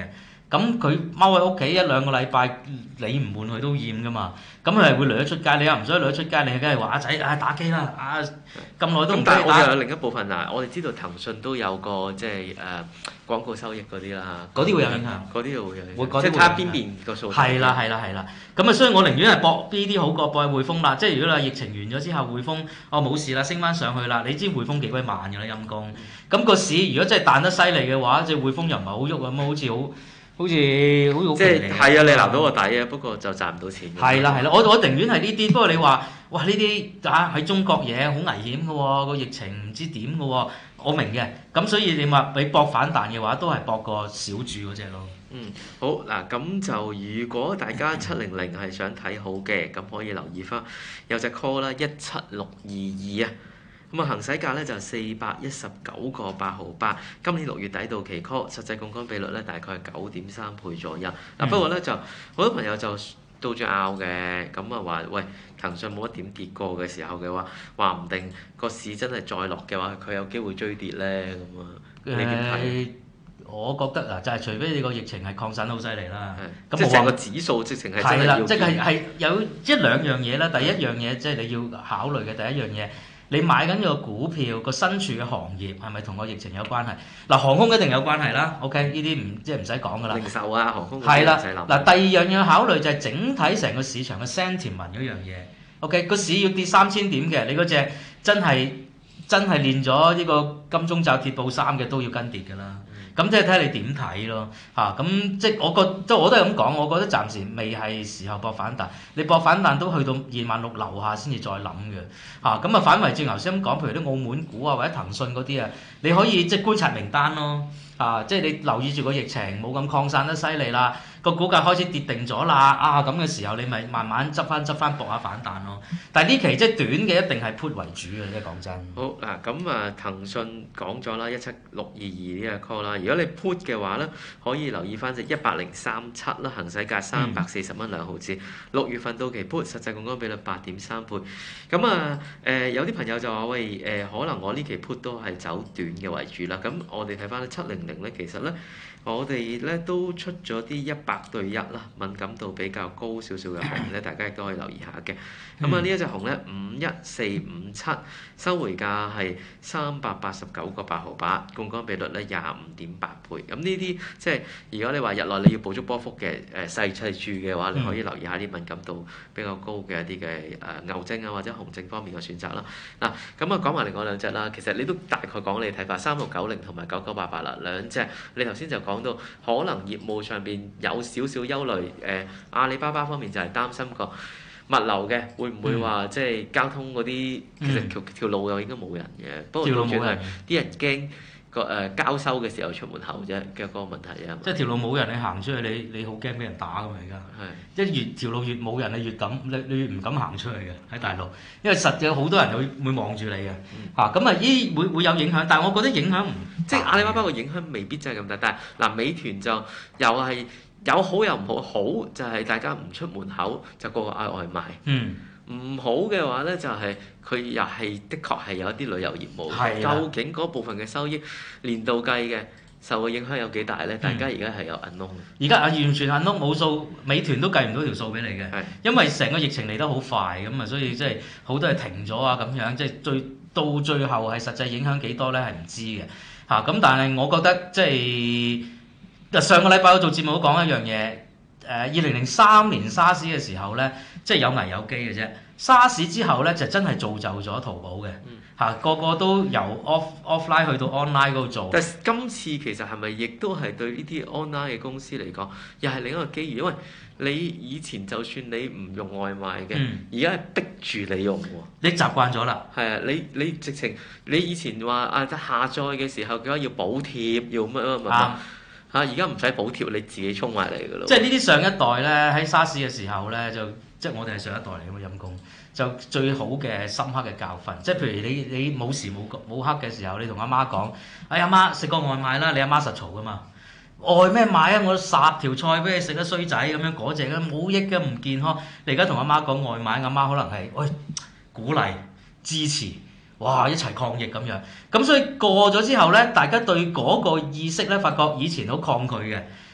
咁佢踎喺屋企一兩個禮拜，你唔換佢都厭噶嘛。咁佢係會掠出街，你又唔想掠出街，你梗係話阿仔啊打機啦，啊咁耐都唔俾你打。 但係我又有另一部分嗱，我哋知道騰訊都有個即係誒廣告收益嗰啲啦， 嗰啲會有影響， 嗰啲又會有影響， 會即係睇下邊邊個數。 係啦係啦係啦，咁啊所以我寧願係搏呢啲好過搏匯豐啦。即係如果你話疫情完咗之後，匯豐哦冇事啦，升翻上去啦，你知匯豐幾鬼慢㗎啦陰公。咁個市如果真係彈得犀利嘅話，即係匯豐又唔係好喐咁，好似好。好似好似好即係係啊，你撈到個底啊，不過就賺唔到錢。 係啦係啦，我我寧願係呢啲。不過你話哇呢啲啊喺中國嘢好危險嘅喎，個疫情唔知點嘅喎，我明嘅。咁所以你話你搏反彈嘅話，都係搏個小注嗰隻咯。 嗯，好嗱，咁就如果大家七零零係想睇好嘅，咁可以留意翻有隻 call 啦，一七六二二啊。咁啊，行使價咧就四百一十九個八毫八，今年六月底到期 call，實際槓桿比率咧大概係九點三倍左右。嗱、嗯，不過咧就好多朋友就到處拗嘅，咁啊話喂，騰訊冇一點跌過嘅時候嘅話，話唔定個市真係再落嘅話，佢有機會追跌咧咁啊。你點睇？ 我覺得啊，就係、是、除非你個疫情係擴散得好犀利啦， 咁即係成個指數直情係真係要。 即係係有一兩樣嘢啦。第一樣嘢即係你要考慮嘅第一樣嘢。你買緊個股票個身處嘅行業係咪同個疫情有關係？嗱，航空一定有關係啦。OK，呢啲唔即係唔使講噶啦。 零售啊，航空係啦。嗱，第二樣要考慮就係整體成個市場嘅 sentiment 嗰樣嘢。OK，個市要跌三千點嘅，你嗰隻真係真係練咗呢個金鐘罩鐵布衫嘅都要跟跌㗎啦。咁即係睇下你點睇咯嚇，咁即係我覺即係我都係咁講，我覺得暫時未係時候搏反彈，你搏反彈都去到二萬六樓下先至再諗嘅嚇，咁啊反為正頭先咁講，譬如啲澳門股啊或者騰訊嗰啲啊，你可以即係觀察名單咯嚇，即係你留意住個疫情冇咁擴散得犀利啦，個股價開始跌定咗啦啊，咁嘅時候你咪慢慢執翻執翻搏下反彈咯。但係呢期即係短嘅一定係 put 為主嘅，即係講真。 好嗱，咁啊騰訊講咗啦，一七六二二呢個 call 啦。如果你 put 嘅話咧，可以留意翻隻一百零三七啦，行使價三百四十蚊兩毫子，六、嗯、月份到期 put，實際槓桿比率八點三倍。咁啊誒有啲朋友就話喂誒、呃，可能我呢期 put 都係走短嘅為主啦。咁我哋睇翻咧七零零咧，其實咧。我哋咧都出咗啲一百對一啦，敏感度比較高少少嘅紅咧，大家亦都可以留意下嘅。咁啊、嗯、呢一隻紅咧五一四五七，收回價係三百八十九個八毫八，槓桿比率咧廿五點八倍。咁呢啲即係如果你話日內你要捕捉波幅嘅誒細細注嘅話，你可以留意下啲敏感度比較高嘅一啲嘅誒牛證啊或者熊證方面嘅選擇啦。嗱咁啊講埋另外兩隻啦，其實你都大概講你睇法，三六九零同埋九九八八啦，兩隻你頭先就講到可能業務上邊有少少憂慮，誒、呃、阿里巴巴方面就係擔心個物流嘅會唔會話、嗯、即係交通嗰啲，其實條條路又應該冇人嘅，嗯、不過調轉係啲人驚個誒交收嘅時候出門口啫嘅嗰個問題啊。即係條路冇人，你行出去你你好驚俾人打㗎嘛而家。係，一越條路越冇人，你越敢你你越唔敢行出去嘅喺大陸，因為實有好多人會會望住你嘅嚇，咁啊依會會有影響，但係我覺得影響唔即係阿里巴巴個影響未必真係咁大，但係嗱美團就又係有好有唔好，好就係大家唔出門口就個個嗌外賣。嗯。唔好嘅話咧，就係、是、佢又係的確係有一啲旅遊業務，的究竟嗰部分嘅收益年度計嘅受嘅影響有幾大咧？嗯、大家而家係有銀窿。 而家啊完全銀窿冇數，美團都計唔到條數俾你嘅，的因為成個疫情嚟得好快咁啊，所以即係好多係停咗啊咁樣，即係最到最後係實際影響幾多咧係唔知嘅嚇。咁、啊、但係我覺得即係上個禮拜我做節目都講一樣嘢。誒二零零三年沙士嘅時候咧，即係有危有機嘅啫。沙士之後咧，就真係造就咗淘寶嘅嚇、嗯啊，個個都由 off offline 去到 online 嗰度做。 但係今次其實係咪亦都係對呢啲 online 嘅公司嚟講，又係另一個機遇？因為你以前就算你唔用外賣嘅，而家係逼住你用喎。 你習慣咗啦。 係啊，你你直情你以前話啊，下載嘅時候嘅話要補貼，要乜乜乜。啊嚇！而家唔使補貼，你自己衝埋嚟㗎咯。 即係呢啲上一代咧，喺沙士嘅時候咧，就即係我哋係上一代嚟嘅陰公，就最好嘅深刻嘅教訓。即係譬如你你冇時冇冇刻嘅時候，你同阿媽講：哎阿媽食個外賣啦！你阿媽實嘈㗎嘛。外咩買啊？我殺條菜俾你食得衰仔咁樣嗰隻咧，冇益嘅，唔健康。你而家同阿媽講外賣，阿媽可能係喂、哎、鼓勵支持。哇！一齊抗疫咁樣，咁所以過咗之後咧，大家對嗰個意識咧，發覺以前好抗拒嘅，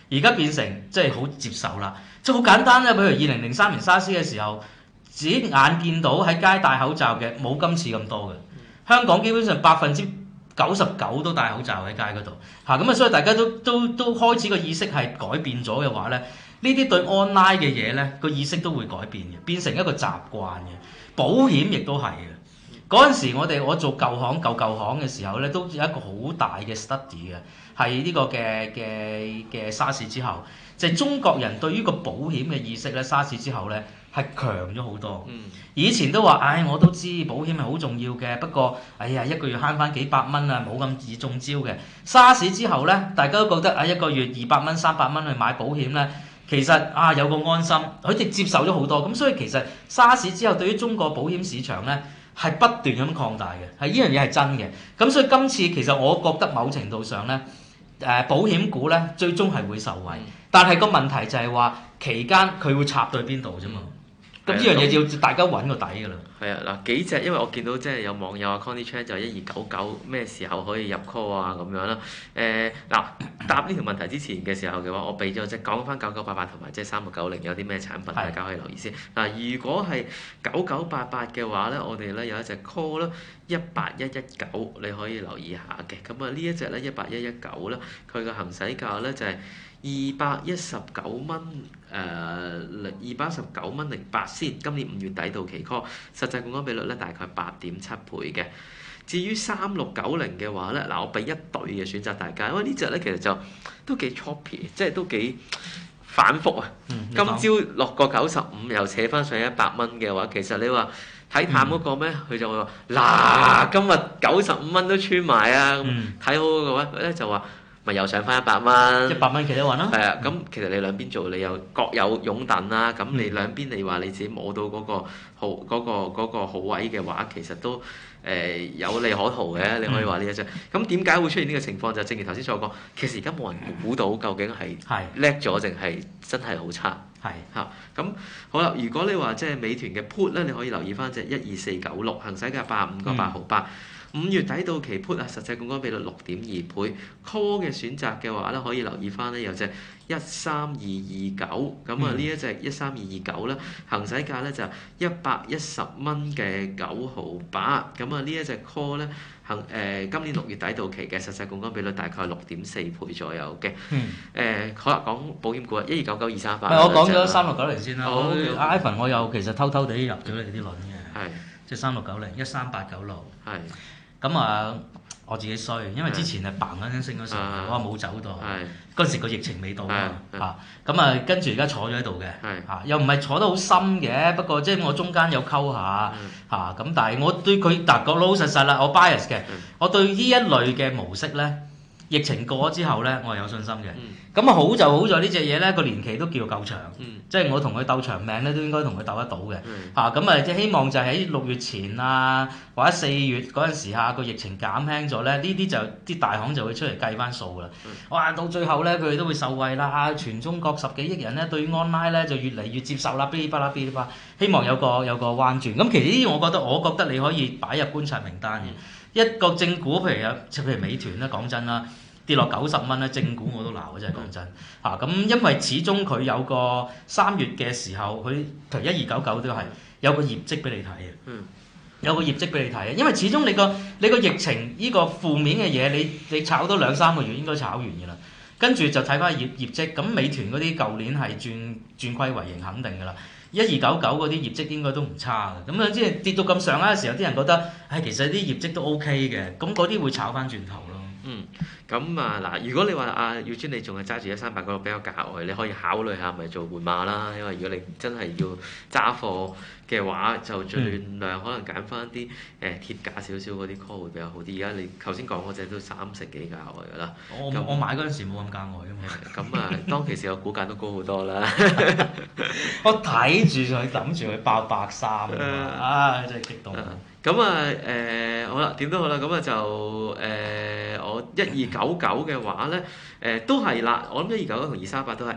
而家變成即係好接受啦，即係好簡單啦。譬如二零零三年沙士嘅時候，自己眼見到喺街戴口罩嘅冇今次咁多嘅，香港基本上百分之九十九都戴口罩喺街嗰度嚇，咁啊，所以大家都都都開始個意識係改變咗嘅話咧，呢啲對 online 嘅嘢咧個意識都會改變嘅，變成一個習慣嘅。保險亦都係嘅。嗰陣時我哋我做舊行舊舊行嘅時候咧，都有一個好大嘅 study 嘅，係呢個嘅嘅嘅沙士之後，就係中國人對於個保險嘅意識咧，沙士之後咧係強咗好多。以前都話，唉，我都知保險係好重要嘅，不過，哎呀，一個月慳翻幾百蚊啊，冇咁易中招嘅。沙士之後咧，大家都覺得啊，一個月二百蚊、三百蚊去買保險咧，其實啊有個安心，佢哋接受咗好多。咁所以其實沙士之後對於中國保險市場咧係不斷咁擴大嘅，係呢樣嘢係真嘅。咁所以今次其實我覺得某程度上咧，誒保險股咧最終係會受惠，但係個問題就係話期間佢會插到去邊度啫嘛。咁呢樣嘢要大家揾個底㗎啦。 係啊，嗱幾隻，因為我見到即係有網友啊 Connie Chan 就一二九九咩時候可以入 call 啊咁樣啦。誒嗱答呢條問題之前嘅時候嘅話，我俾咗即係講翻九九八八同埋即係三六九零有啲咩產品，大家可以留意先。嗱，如果係九九八八嘅話咧，我哋咧有一隻 call 啦，一八一一九你可以留意下嘅。咁啊呢一隻咧一八一一九咧，佢嘅行使價咧就係二百一十九蚊，誒二百一十九蚊零八仙，今年五月底到期 call， 實際槓桿比率咧大概八點七倍嘅。至於三六九零嘅話咧，嗱我俾一對嘅選擇大家，因為呢隻咧其實就都幾 choppy，即係都幾反覆啊。嗯、今朝落個九十五，又扯翻上一百蚊嘅話，其實你話睇淡嗰個咩？佢、嗯、就會話嗱，今日九十五蚊都穿埋啊！睇、嗯、好嗰個話咧就話。咪又上翻一百蚊， 一百蚊企得穩咯。 係啊，咁其實你兩邊做，你又各有擁躉啦。咁你兩邊你話你自己摸到嗰個好嗰、嗰個嗰個好位嘅話，其實都誒、呃、有利可圖嘅。你可以話呢一隻。咁點解會出現呢個情況？就正如頭先所講，其實而家冇人估到究竟係叻咗定係真係好差。係嚇。咁好啦，如果你話即係美團嘅 put 咧，你可以留意翻隻一二四九六，行使價八十五個八毫八。五月底到期 put 啊，實際槓桿比率六點二倍 call 嘅選擇嘅話咧，可以留意翻咧有隻一三二二九，咁啊呢一隻一三二二九咧，行使價咧就一百一十蚊嘅九毫八，咁啊呢一隻 call 咧行誒、呃、今年六月底到期嘅實際槓桿比率大概六點四倍左右嘅。嗯。誒、呃，好啦，講保險股啊，一二九九二三八。 我講咗三六九零先啦。好。Ivan 我有其實偷偷地入咗你哋啲輪嘅。係。即係三六九零一三八九六。係。咁啊，我自己衰，因為之前係嘭一聲升嗰時候，我冇走到。嗰陣時個疫情未到啊嘛，嚇咁啊，跟住而家坐咗喺度嘅，嚇又唔係坐得好深嘅，不過即係我中間有溝下嚇咁，但係我對佢嗱講老老實實啦，我 bias 嘅，我對呢一類嘅模式咧，疫情過咗之後咧，我係有信心嘅。咁啊好就好在呢隻嘢咧，個年期都叫夠長，即係我同佢鬥長命咧，都應該同佢鬥得到嘅。嚇咁啊，即係希望就喺六月前啊，或者四月嗰陣時下個疫情減輕咗咧，呢啲就啲大行就會出嚟計翻數啦。哇！到最後咧，佢哋都會受惠啦。全中國十幾億人咧，對於 online 咧就越嚟越接受啦，嗶哩吧啦嗶哩吧，希望有個有個彎轉。咁其實呢啲我覺得，我覺得你可以擺入觀察名單嘅。一個正股，譬如有，譬如美團咧，講真啦。跌落九十蚊咧，正股我都鬧，真係講真嚇。咁、啊、因為始終佢有個三月嘅時候，佢譬如一二九九都係有個業績俾你睇嘅。嗯。有個業績俾你睇嘅，因為始終你個你個疫情呢個負面嘅嘢，你你炒多兩三個月應該炒完㗎啦。跟住就睇翻業業績，咁美團嗰啲舊年係轉轉虧為盈肯定㗎啦。一二九九嗰啲業績應該都唔差嘅。咁啊，即係跌到咁上下嘅時候，啲人覺得唉、哎，其實啲業績都 OK 嘅，咁嗰啲會炒翻轉頭咯。 嗯。咁啊嗱，如果你話啊耀尊你仲係揸住一三八嗰個比較價外，你可以考慮下咪做換馬啦。因為如果你真係要揸貨嘅話，就盡量可能揀翻啲誒貼價少少嗰啲 call 會比較好啲。而家你頭先講嗰隻都三成幾價外㗎啦。 我那我買嗰陣時冇咁價外㗎嘛。 咁啊，當其時個股價都高好多啦。 我睇住佢諗住佢爆百三啊！真係激動。 咁啊誒好啦，點都好啦，咁啊就誒、呃、我一二九九嘅話咧，誒、呃、都係啦，我諗一二九九同二三八都係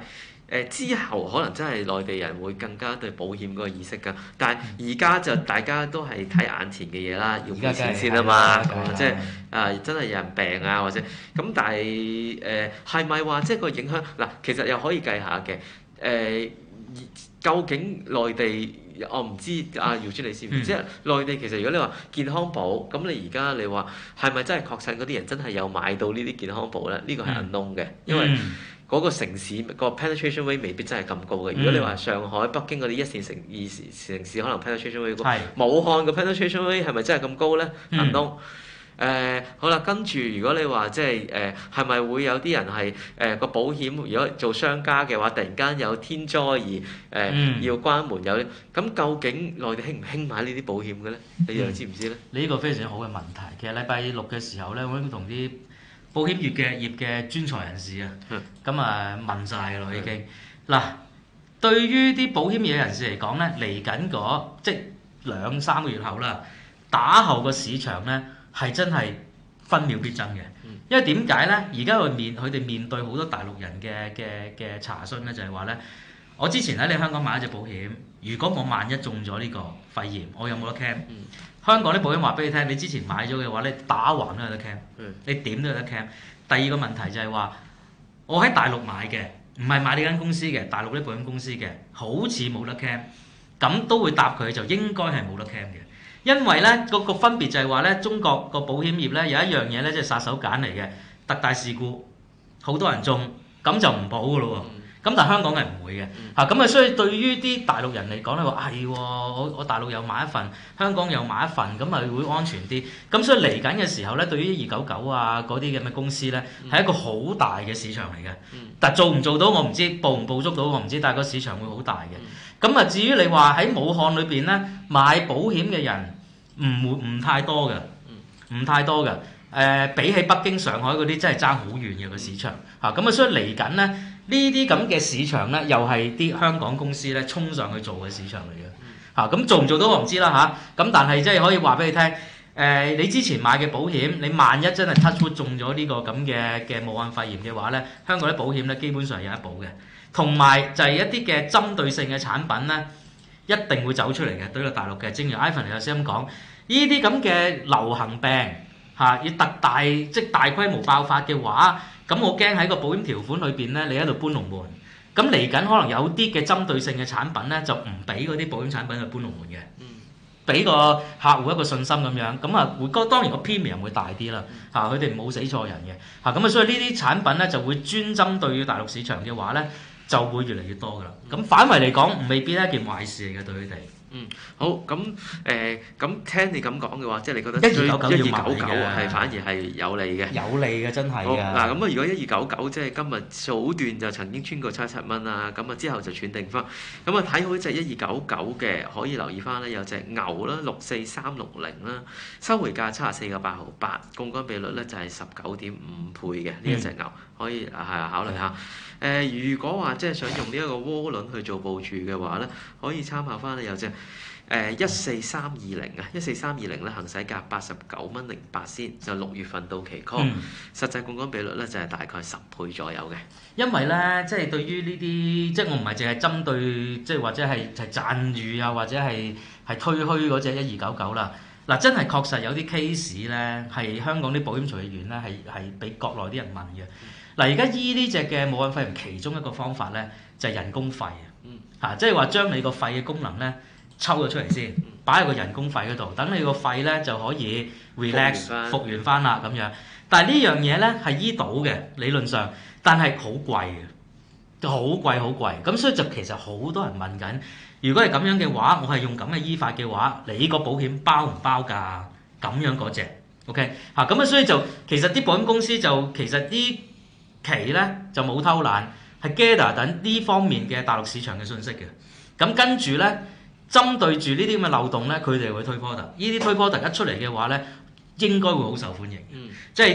誒之後可能真係內地人會更加對保險嗰個意識㗎，但係而家就大家都係睇眼前嘅嘢啦，要賠錢先啊嘛，咁即係啊真係有人病啊或者咁，但係誒係咪話即係個影響嗱？其實又可以計下嘅誒、呃，究竟內地我唔知阿姚尊你知唔知？即係內地其實如果你話健康寶咁，你而家你話係咪真係確診嗰啲人真係有買到呢啲健康寶咧？呢、呢個係 unknown 嘅，因為嗰個城市個 penetration rate 未必真係咁高嘅。如果你話上海、北京嗰啲一線城、二線城市，可能 penetration rate 高。武漢個 penetration rate 係咪真係咁高咧？unknown。誒好啦，跟住如果你話即係誒係咪會有啲人係誒個保險，如果做商家嘅話，突然間有天災而誒、呃嗯、要關門有，咁究竟內地興唔興買呢啲保險嘅咧？你又知唔知咧？ 你呢個非常之好嘅問題。其實禮拜六嘅時候咧，我已經同啲保險業嘅業嘅專才人士啊，咁啊、嗯、問晒㗎啦已經。嗱、嗯，對於啲保險業人士嚟講咧，嚟緊嗰即兩三個月後啦，打後個市場咧。係真係分秒必爭嘅，因為點解咧？而家佢面佢哋面對好多大陸人嘅嘅嘅查詢咧，就係話咧，我之前喺你香港買一隻保險，如果我萬一中咗呢個肺炎，我有冇得 claim？、嗯、香港啲保險話俾你聽，你之前買咗嘅話咧，打橫都有得 claim，、嗯、你點都有得 claim。第二個問題就係話，我喺大陸買嘅，唔係買呢間公司嘅，大陸啲保險公司嘅，好似冇得 claim， 咁都會答佢就應該係冇得 claim 嘅。因為咧個個分別就係話咧，中國個保險業咧有一樣嘢咧，即係殺手鐧嚟嘅，特大事故，好多人中，咁就唔保㗎咯喎。咁但係香港係唔會嘅嚇，咁啊所以對於啲大陸人嚟講咧話係喎，我我大陸又買一份，香港又買一份，咁咪會安全啲。咁所以嚟緊嘅時候咧，對於一二九九啊嗰啲咁嘅公司咧，係一個好大嘅市場嚟嘅。但係做唔做到我唔知，捕唔捕捉到我唔知，但係個市場會好大嘅。咁啊至於你話喺武漢裏邊咧買保險嘅人，唔會唔太多嘅，唔太多嘅。誒、呃，比起北京、上海嗰啲真係爭好遠嘅個市場嚇。咁啊，所以嚟緊咧呢啲咁嘅市場咧，又係啲香港公司咧衝上去做嘅市場嚟嘅嚇。咁、啊、做唔做到我唔知啦嚇。咁、啊、但係即係可以話俾你聽，誒、呃，你之前買嘅保險，你萬一真係 touch wood 中咗呢個咁嘅嘅武漢肺炎嘅話咧，香港啲保險咧基本上係有得保嘅。同埋就係一啲嘅針對性嘅產品咧，一定會走出嚟嘅，對到大陸嘅。正如 Ivan 你頭先咁講。呢啲咁嘅流行病嚇，要特大即大規模爆發嘅話，咁我驚喺個保險條款裏邊咧，你喺度搬龍門。咁嚟緊可能有啲嘅針對性嘅產品咧，就唔俾嗰啲保險產品去搬龍門嘅，俾個客戶一個信心咁樣。咁啊，會當然個 premium 會大啲啦嚇，佢哋冇死錯人嘅嚇。咁啊，所以呢啲產品咧就會專針對大陸市場嘅話咧，就會越嚟越多噶啦。咁反為嚟講，未必係一件壞事嚟嘅對佢哋。 嗯，好咁誒，咁、呃、聽你咁講嘅話，即係你覺得一二九九係反而係有利嘅， 有利嘅真係嘅。 嗱咁啊，如果一二九九即係今日早段就曾經穿過七十七蚊啊，咁啊之後就斷定翻，咁啊睇好隻一二九九嘅可以留意翻咧，有隻牛啦，六四三六零啦，收回價七十四個八毫八，槓桿比率咧就係十九點五倍嘅呢一隻牛，可以係考慮下。誒、呃，如果話即係想用呢一個窩輪去做部署嘅話咧，可以參考翻咧有隻誒一四三二零啊，一四三二零咧行使價八十九蚊零八仙，就六月份到期 call，、嗯、實際槓桿比率咧就係、是、大概十倍左右嘅。 因為咧，即係對於呢啲，即係我唔係淨係針對，即係或者係係讚譽啊，或者係係推虛嗰隻一二九九啦。嗱，真係確實有啲 case 咧，係香港啲保險從業員咧係係俾國內啲人問嘅。嗱，而家醫呢隻嘅武漢肺炎其中一個方法咧，就係、是、人工肺啊，嚇、嗯，即係話將你個肺嘅功能咧抽咗出嚟先，擺喺個人工肺嗰度，等你個肺咧就可以 relax 復原翻啦咁樣。但係呢樣嘢咧係醫到嘅理論上，但係好貴嘅，好貴好貴。咁所以就其實好多人問緊，如果係咁樣嘅話，我係用咁嘅醫法嘅話，你個保險包唔包㗎？咁樣嗰隻 OK 嚇，咁啊，所以就其實啲保險公司就其實啲期咧就冇偷懶，係 gather 等呢方面嘅大陸市場嘅信息嘅。咁跟住咧，針對住呢啲咁嘅漏洞咧，佢哋會推 product。呢啲推 product 一出嚟嘅話咧，應該會好受歡迎。嗯，即係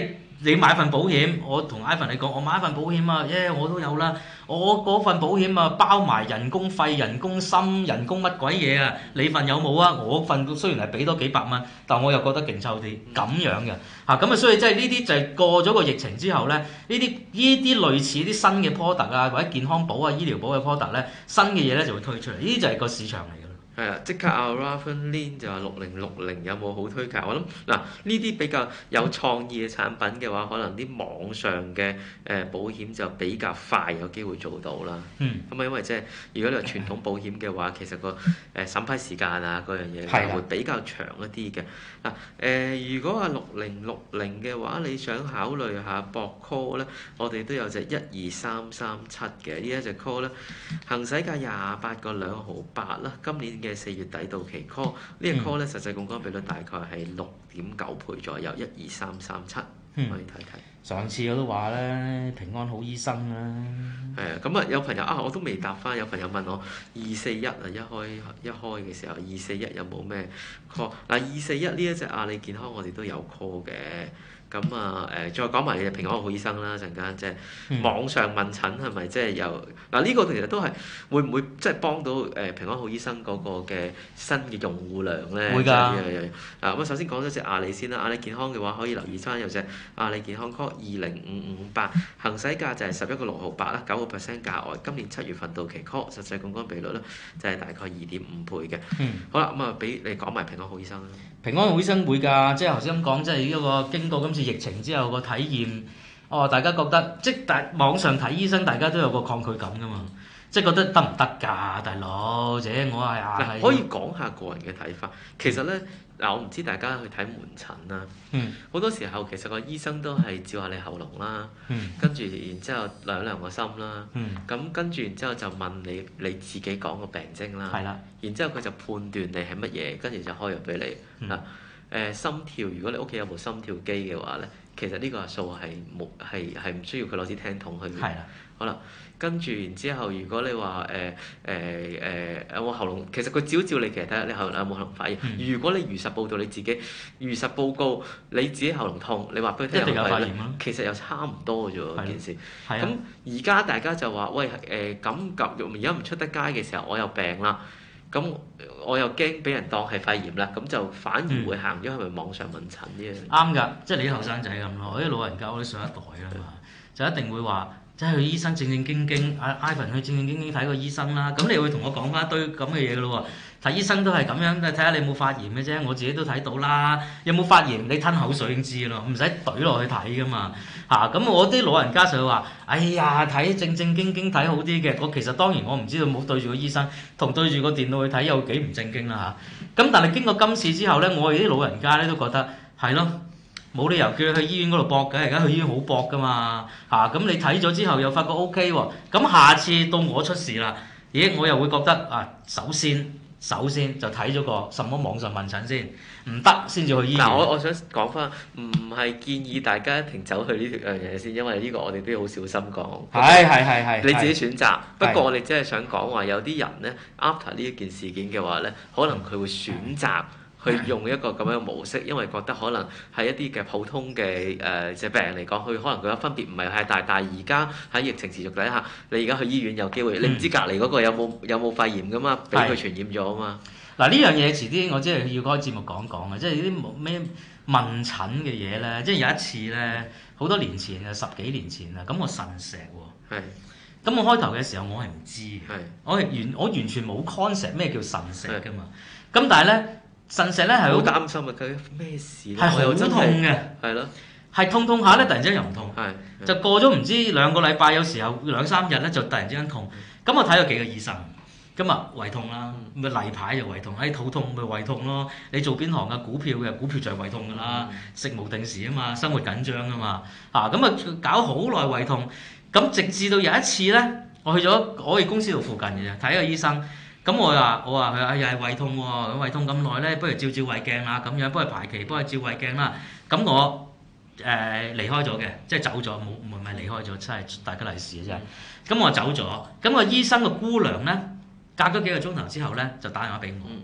你買份保險，我同 Ivan 你講，我買一份保險啊，耶、yeah, 我都有啦，我嗰份保險啊包埋人工費、人工心、人工乜鬼嘢啊，你份有冇啊？我份雖然係俾多幾百蚊，但我又覺得勁抽啲，咁樣嘅嚇，咁啊所以即係呢啲就係過咗個疫情之後咧，呢啲呢啲類似啲新嘅 product 啊，或者健康保啊、醫療保嘅 product 咧，新嘅嘢咧就會推出嚟，呢啲就係個市場嚟嘅。 係啊，即刻阿 Raven Lin 就話六零六零有冇好推介？我諗嗱，呢啲比較有創意嘅產品嘅話，可能啲網上嘅誒保險就比較快有機會做到啦。 嗯。 咁啊，因為即係如果你話傳統保險嘅話，其實個誒審批時間啊嗰樣嘢係會比較長一啲嘅。嗱誒，如果話六零六零嘅話，你想考慮下博 call 咧，我哋都有隻一二三三七嘅呢一隻 call 咧，行使價廿八個兩毫八啦，今年嘅四月底到期 call 呢個 call 咧，實際槓桿比率大概係六點九倍左右，一二三三七可以睇睇。 上次我都話咧，平安好醫生啦。 係啊，咁啊有朋友啊，我都未答翻，有朋友問我二四一啊，一開一開嘅時候，二四一有冇咩 call？嗱，二四一呢一隻阿里健康我哋都有 call 嘅。咁啊誒，再講埋你平安好醫生啦，陣間即係網上問診係咪即係有嗱呢個其實都係會唔會即係幫到誒平安好醫生嗰個嘅新嘅用戶量咧？ 會㗎。 嗱咁啊，首先講咗隻阿里先啦，阿里健康嘅話可以留意翻有隻阿里健康 call 二零五五八，行使價就係十一個六毫八啦，九個 percent 價外，今年七月份到期 call，實際槓桿比率咧就係大概二點五倍嘅。 嗯。 好啦，咁啊俾你講埋平安好醫生啦。 平安好醫生會㗎，即係頭先咁講，即係呢個經過今次疫情之後個體驗，哦，大家覺得即係大網上睇醫生，大家都有個抗拒感㗎嘛，即係覺得得唔得㗎，大佬？姐我係啊， 嗱，可以講下個人嘅睇法。其實咧，嗱，我唔知大家去睇門診啦， 嗯， 好多時候其實個醫生都係照下你喉嚨啦， 嗯， 跟住然之後量量個心啦， 嗯， 咁跟住然之後就問你你自己講個病徵啦， 係啦， 然之後佢就判斷你係乜嘢，跟住就開藥俾你嗱。誒、呃、心跳，如果你屋企有部心跳機嘅話咧，其實呢個數係冇係係唔需要佢攞支聽筒去。係啦。好啦，跟住然之後，如果你話誒誒誒有冇喉嚨，其實佢照照你，其實睇下你喉嚨有冇喉嚨發炎。嗯、如果你如實報道你自己，如實報告你自己喉嚨痛，你話俾佢聽，一定有發炎啦。其實又差唔多嘅啫喎，件事。係啊。咁而家大家就話喂誒咁急，而家唔出得街嘅時候，我又病啦。咁我又驚俾人當係肺炎啦，咁就反而會行咗係咪網上問診啫？啱㗎、嗯，即係你啲後生仔咁咯，我啲老人家我啲上一代啦嘛，就一定會話，即係去醫生正正經經，阿 Ivan 去正正經經睇個醫生啦。咁你會同我講翻一堆咁嘅嘢㗎咯喎，睇醫生都係咁樣，睇下你有冇發炎嘅啫。我自己都睇到啦，有冇發炎你吞口水已經知咯，唔使懟落去睇㗎嘛。嚇、啊，咁我啲老人家就會話，哎呀，睇正正經經睇好啲嘅。我其實當然我唔知道冇對住個醫生同對住個電腦去睇有幾唔正經啦嚇。咁、啊、但係經過今次之後咧，我哋啲老人家咧都覺得係咯，冇理由叫你去醫院嗰度搏嘅，而家去醫院好搏㗎嘛嚇。咁、啊、你睇咗之後又發覺 O K 喎，咁下次到我出事啦，咦我又會覺得啊，首先。首先就睇咗個什麼網上問診先，唔得先至去醫院。嗱，我我想講翻，唔係建議大家一定走去呢樣嘢先，因為呢個我哋都要好小心講。係係係係。你自己選擇。不過我哋只係想講話，有啲人咧，after 呢一件事件嘅話咧，可能佢會選擇去用一個咁樣嘅模式，因為覺得可能係一啲嘅普通嘅誒隻病人嚟講，佢可能佢嘅分別唔係太大。但係而家喺疫情持續底下，你而家去醫院有機會，你唔知隔離嗰個有冇有冇肺炎噶嘛，俾佢傳染咗啊嘛。嗱呢樣嘢遲啲我即係要開節目講講嘅，即係啲咩問診嘅嘢咧，即係有一次咧，好多年前啊，十幾年前啊，咁我腎石喎。係。咁我開頭嘅時候我係唔知嘅，我係完我完全冇 concept 咩叫腎石噶嘛。咁但係咧。腎石咧係好擔心啊！佢咩事咧？係好痛嘅，係咯，係痛痛下咧，突然之間又唔痛，就過咗唔知兩個禮拜，有時候兩三日咧就突然之間痛。咁我睇咗幾個醫生，咁啊胃痛啦，咪例牌就胃痛，誒肚痛咪胃痛咯。你做邊行嘅股票嘅股票就係胃痛㗎啦，食無定時啊嘛，生活緊張啊嘛，啊咁啊搞好耐胃痛。咁直至到有一次咧，我去咗我哋公司度附近嘅啫，睇個醫生。咁我話我話佢啊又係胃痛喎，咁胃痛咁耐咧，不如照照胃鏡啦，咁樣幫佢排期，幫佢照胃鏡啦。咁我誒、呃、離開咗嘅，即係走咗，冇唔係離開咗，真係大吉利是嘅啫。咁我走咗，咁個醫生個姑娘咧，隔咗幾個鐘頭之後咧，就打電話俾我。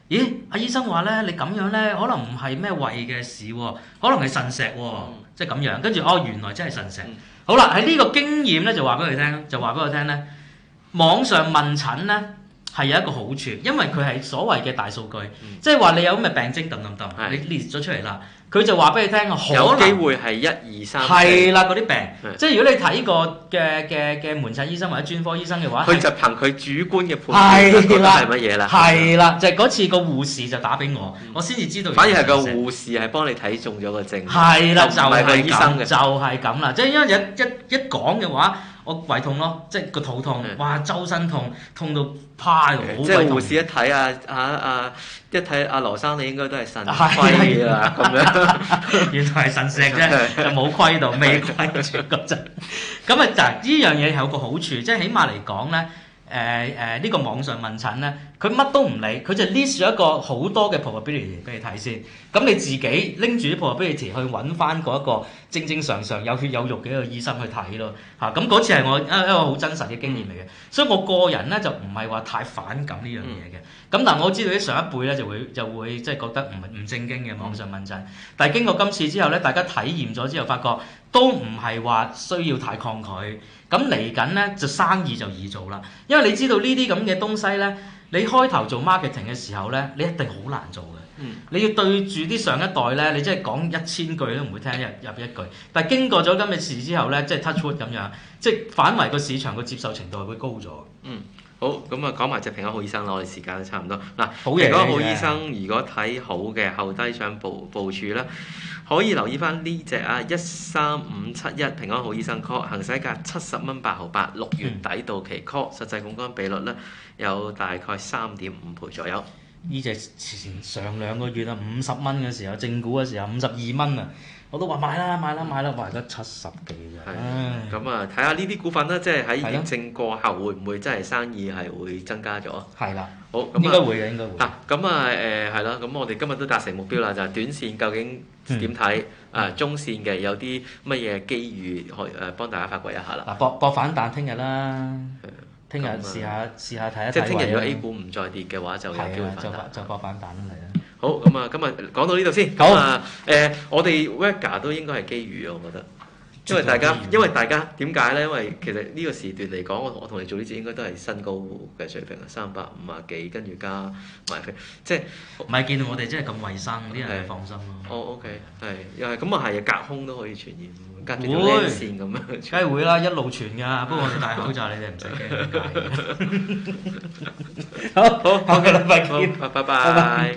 咦，阿醫生話咧，你咁樣咧，可能唔係咩胃嘅事喎，可能係腎石喎，即係咁樣。跟住哦，原來真係腎石。嗯、好啦，喺呢個經驗咧，就話俾佢聽，就話俾我聽咧，網上問診咧係有一個好處，因為佢係所謂嘅大數據，嗯、即係話你有咩病徵，揼揼揼，你列咗出嚟啦。佢就話俾你聽，可能有機會係一二三， 係啦嗰啲病，的即係如果你睇過嘅嘅嘅門診醫生或者專科醫生嘅話， 佢就憑佢主觀嘅判斷覺得係乜嘢啦。 係啦，就係、是、嗰次個護士就打俾我，嗯、我先至知道。 反而係個護士係幫你睇中咗個症， 係啦， 就唔係個醫生嘅， 就係咁啦。即係因為一一一講嘅話。我胃痛咯，即係個肚痛，哇，周身痛，痛到趴，好鬼痛。即係護士一睇啊啊啊，一睇阿羅生，你應該都係腎虧啦咁樣。原來係腎石啫，就冇虧到，未虧住嗰陣。咁啊，就呢樣嘢係有個好處，即係起碼嚟講咧。誒誒呢個網上問診咧，佢乜都唔理，佢就 list 咗一個好多嘅 probability 俾你睇先。咁你自己拎住啲 probability 去揾翻嗰一個正正常常有血有肉嘅一個醫生去睇咯。嚇、啊，咁嗰次係我一一個好真實嘅經驗嚟嘅，所以我個人咧就唔係話太反感呢樣嘢嘅。咁、嗯、但係我知道啲上一輩咧就會就會即係覺得唔唔正經嘅網上問診。但係經過今次之後咧，大家體驗咗之後，發覺都唔係話需要太抗拒。咁嚟緊咧就生意就易做啦，因為你知道呢啲咁嘅東西咧，你開頭做 marketing 嘅時候咧，你一定好難做嘅。嗯、你要對住啲上一代咧，你即係講一千句都唔會聽入入一句。但係經過咗今日事之後咧，即係 touch wood 咁樣，即係反為個市場個接受程度係會高咗。嗯，好，咁啊講埋隻平安好醫生啦，我哋時間都差唔多。嗱，平安好醫生如果睇好嘅後低上部部署咧。可以留意翻呢隻啊，一三五七一平安好醫生 call 行使價七十蚊八毫八，六月底到期 call，實際槓桿比率咧有大概三點五倍左右。呢隻前上兩個月啊，五十蚊嘅時候，正股嘅時候五十二蚊啊，我都話買啦買啦買啦，話而家七十幾嘅。咁啊，睇下呢啲股份咧，即係喺疫症過後會唔會真係生意係會增加咗？係啦。好，咁應該會嘅，應該會。嗱，咁啊誒係啦，咁我哋今日都達成目標啦，就係短線究竟點睇？啊，中線嘅有啲乜嘢機遇可以誒幫大家發掘一下啦。嗱，搏搏反彈，聽日啦。聽日試下試下睇一睇。即係聽日如果 A 股唔再跌嘅話，就有機會反彈。就搏反彈嚟啦。好，咁啊，今日講到呢度先。好啊，誒，我哋 Vega 都應該係機遇啊，我覺得。因為大家，因為大家點解咧？因為其實呢個時段嚟講，我我同你做呢節應該都係新高嘅水平啊，三百五啊幾，跟住加埋飛，即係唔係見到我哋真係咁衞生，啲人係放心咯。哦 OK，係又係咁啊，係隔空都可以傳染，隔住條連線咁樣。梗係會啦，一路傳㗎。不過我哋戴口罩，你哋唔使驚。好好，下個禮拜見，拜拜拜。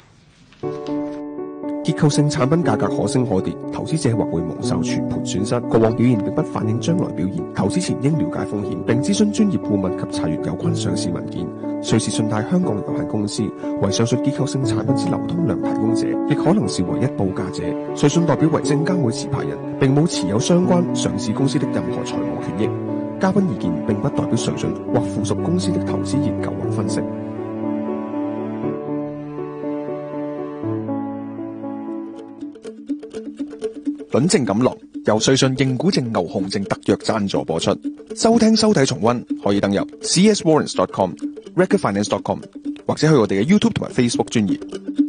結構性產品價格可升可跌，投資者或會蒙受全盤損失。過往表現並不反映將來表現，投資前應了解風險，並諮詢專業顧問及查閱有關上市文件。瑞士信貸香港有限公司為上述結構性產品之流通量提供者，亦可能是唯一報價者。瑞信代表為證監會持牌人，並冇持有相關上市公司的任何財務權益。嘉賓意見並不代表瑞信或附屬公司的投資研究或分析。輪證錦囊由瑞信認股證牛熊證特約贊助播出，收聽收睇重溫可以登入 c s warrants dot com、recordfinance dot com 或者去我哋嘅 YouTube 同埋 Facebook 專頁。